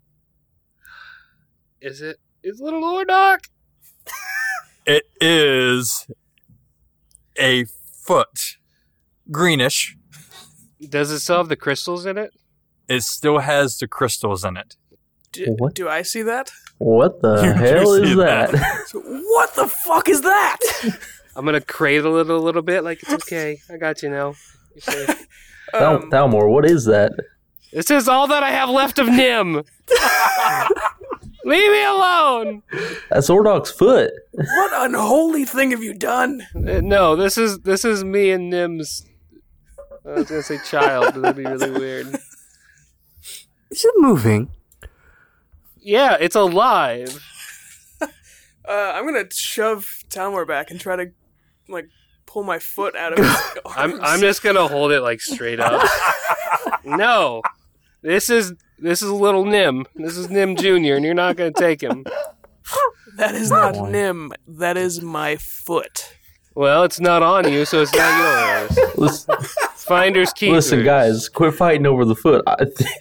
Speaker 4: Is it? Is little Ordok?
Speaker 2: It is a foot, greenish.
Speaker 4: Does it still have the crystals in it?
Speaker 2: It still has the crystals in it.
Speaker 6: Do,
Speaker 7: What?
Speaker 6: do I see that?
Speaker 7: What the
Speaker 2: You do
Speaker 7: hell
Speaker 2: see
Speaker 7: is
Speaker 2: that.
Speaker 7: that?
Speaker 6: What the fuck is that?
Speaker 4: I'm gonna cradle it a little bit, like it's okay. I got you now. You're safe.
Speaker 7: Tal-
Speaker 6: Um,
Speaker 7: Talmor, what is that?
Speaker 4: This is all that I have left of Nim. Leave me alone.
Speaker 7: That's Ordok's foot.
Speaker 6: what unholy thing have you done?
Speaker 4: Uh, no, this is this is me and Nim's. I was gonna say child, but that'd be really weird.
Speaker 8: Is it moving?
Speaker 4: Yeah, it's alive.
Speaker 6: Uh, I'm gonna shove Talmor back and try to, like, pull my foot out of his arms.
Speaker 4: I'm I'm just gonna hold it like straight up. No, this is this is little Nim. This is Nim Junior, and you're not gonna take him.
Speaker 6: That is not Nim. That is my foot.
Speaker 4: Well, it's not on you, so it's not yours.
Speaker 7: Listen,
Speaker 4: Finders keepers.
Speaker 7: listen, guys, quit fighting over the foot. I think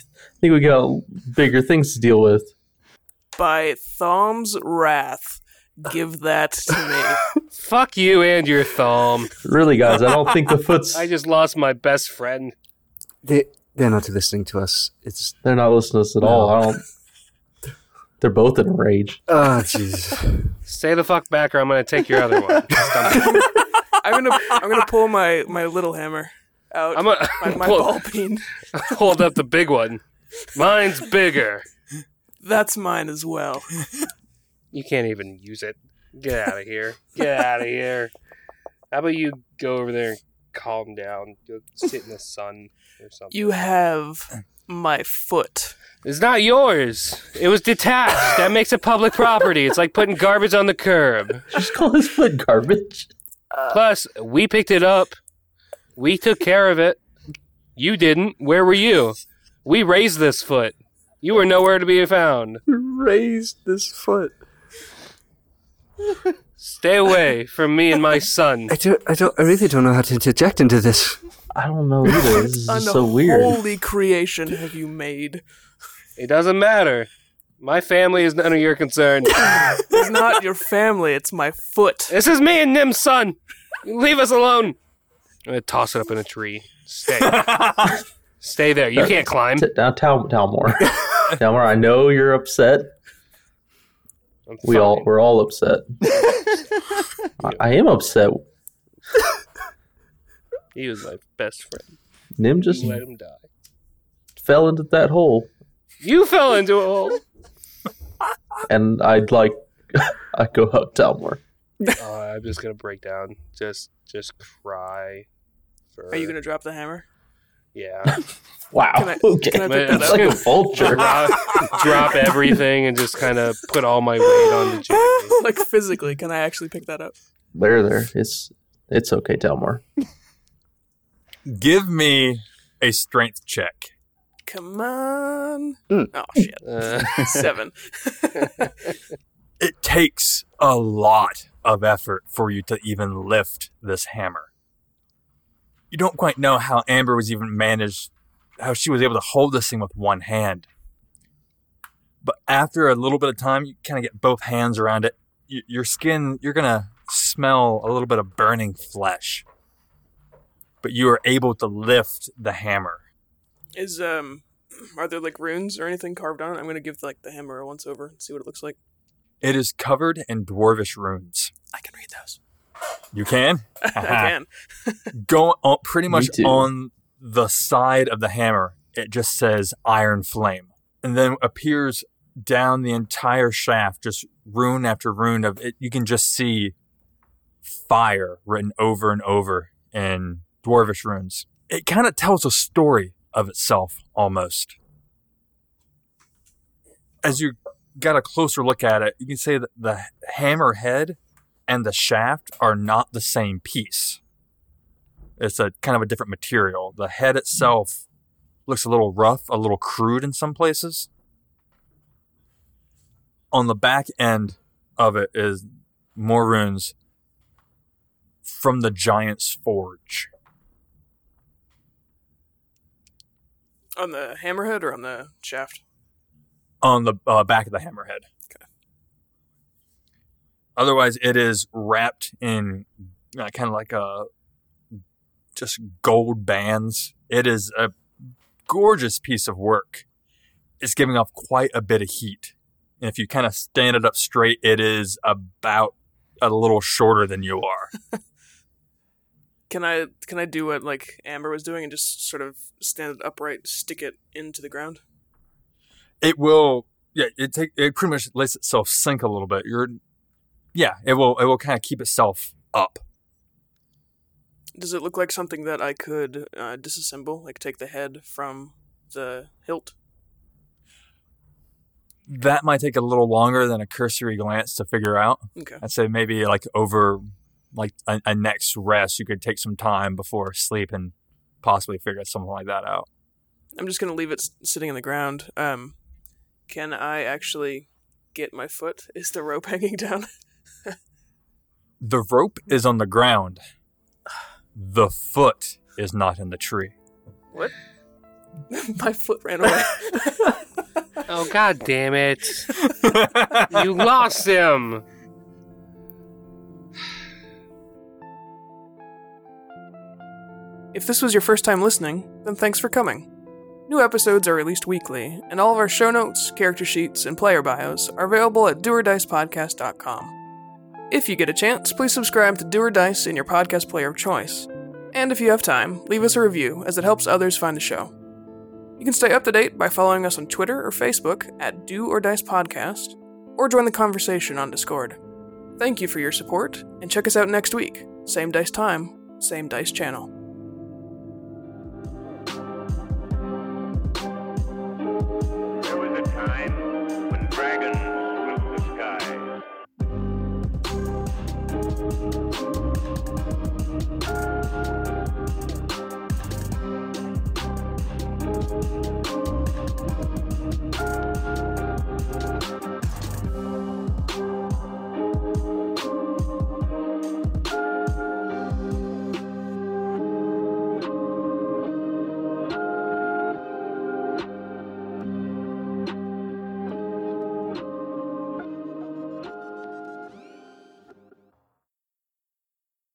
Speaker 9: think we got bigger things to deal with.
Speaker 6: By Thom's wrath, give that to me.
Speaker 4: Fuck you and your thumb.
Speaker 9: Really, guys, I don't think the foot's...
Speaker 4: I just lost my best friend.
Speaker 8: They, they're not listening to us. It's
Speaker 9: They're not listening to us at
Speaker 8: No.
Speaker 9: all. I don't... They're both in a rage.
Speaker 8: Oh, jeez.
Speaker 4: Stay the fuck back or I'm going to take your other one. Stomach.
Speaker 6: I'm gonna I'm gonna pull my, my little hammer out.
Speaker 4: I'm a,
Speaker 6: my, my
Speaker 4: pull-
Speaker 6: ball peen.
Speaker 4: Hold up the big one. Mine's bigger.
Speaker 6: That's mine as well.
Speaker 4: You can't even use it. Get out of here. Get out of here. How about you go over there and calm down? Go sit in the sun or something.
Speaker 6: You have my foot.
Speaker 4: It's not yours. It was detached. That makes it public property. It's like putting garbage on the curb.
Speaker 9: Just call his foot garbage.
Speaker 4: Plus, we picked it up. We took care of it. You didn't. Where were you? We raised this foot. You were nowhere to be found.
Speaker 8: Raise this foot.
Speaker 4: Stay away from me and my son.
Speaker 8: I don't, I don't, I really don't know how to interject into this.
Speaker 9: I don't know either. This is just so
Speaker 6: An
Speaker 9: weird.
Speaker 6: holy creation have you made?
Speaker 4: It doesn't matter. My family is none of your concern.
Speaker 6: It's not your family, it's my foot.
Speaker 4: This is me and Nim's son. Leave us alone. I'm going to toss it up in a tree. Stay. Stay there. You can't climb.
Speaker 9: Sit down, Tal- Talmor. Talmor, I know you're upset.
Speaker 4: I'm
Speaker 9: We
Speaker 4: fine.
Speaker 9: all we're all upset. I, I am upset.
Speaker 4: He was my best friend.
Speaker 9: Nim just
Speaker 4: You let him die.
Speaker 9: fell into that hole,
Speaker 4: You fell into a hole.
Speaker 9: and I'd like I go hug Talmor.
Speaker 4: Oh, I'm just gonna break down. Just, just cry. For...
Speaker 6: Are you gonna drop the hammer?
Speaker 4: Yeah.
Speaker 9: Wow.
Speaker 6: Can I-
Speaker 9: okay.
Speaker 6: can I pick
Speaker 4: Man,
Speaker 6: that
Speaker 9: It's
Speaker 6: up?
Speaker 9: like a vulture.
Speaker 4: drop, drop everything and just kind of put all my weight onto Jamie.
Speaker 6: Like physically, can I actually pick that up?
Speaker 9: There, there. It's it's okay, Talmor.
Speaker 2: Give me a strength check.
Speaker 6: Come on.
Speaker 8: Mm.
Speaker 6: Oh shit.
Speaker 4: Uh,
Speaker 6: Seven.
Speaker 2: It takes a lot of effort for you to even lift this hammer. You don't quite know how Amber was even managed, how she was able to hold this thing with one hand. But after a little bit of time, you kind of get both hands around it. Y- your skin, you're going to smell a little bit of burning flesh. But you are able to lift the hammer.
Speaker 6: Is um are there like runes or anything carved on it? I'm gonna give like the hammer a once over and see what it looks like.
Speaker 2: It is covered in dwarvish runes.
Speaker 6: I can read those.
Speaker 2: You can?
Speaker 6: I can.
Speaker 2: Go on, pretty much
Speaker 9: too.
Speaker 2: on the side of the hammer, it just says Iron Flame. And then appears down the entire shaft, just rune after rune of it. You can just see fire written over and over in dwarvish runes. It kind of tells a story of itself almost. As you got a closer look at it, you can say that the hammer head and the shaft are not the same piece. It's a kind of a different material. The head itself looks a little rough, a little crude in some places. On the back end of it is more runes from the Giant's Forge.
Speaker 6: On the hammerhead or on the shaft?
Speaker 2: On the uh, back of the hammerhead.
Speaker 6: Okay.
Speaker 2: Otherwise, it is wrapped in uh, kind of like a just gold bands. It is a gorgeous piece of work. It's giving off quite a bit of heat. And if you kind of stand it up straight, it is about a little shorter than you are.
Speaker 6: Can I can I do what like Amber was doing and just sort of stand it upright, stick it into the ground?
Speaker 2: It will, yeah. It take it pretty much lets itself sink a little bit. You're, yeah. It will it will kind of keep itself up.
Speaker 6: Does it look like something that I could uh, disassemble, like take the head from the hilt?
Speaker 2: That might take a little longer than a cursory glance to figure out.
Speaker 6: Okay.
Speaker 2: I'd say maybe like over like a, a next rest, you could take some time before sleep and possibly figure something like that out.
Speaker 6: I'm just gonna leave it s- sitting in the ground. Um, can I actually get my foot? Is the rope hanging down?
Speaker 2: The rope is on the ground. The foot is not in the tree.
Speaker 6: What? My foot ran away.
Speaker 4: Oh, god damn it. You lost him.
Speaker 6: If this was your first time listening, then thanks for coming. New episodes are released weekly, and all of our show notes, character sheets, and player bios are available at do or dice podcast dot com. If you get a chance, please subscribe to Do or Dice in your podcast player of choice. And if you have time, leave us a review, as it helps others find the show. You can stay up to date by following us on Twitter or Facebook at Do or Dice Podcast, or join the conversation on Discord. Thank you for your support, and check us out next week. Same dice time, same dice channel.
Speaker 5: There was a time when dragons ruled the sky.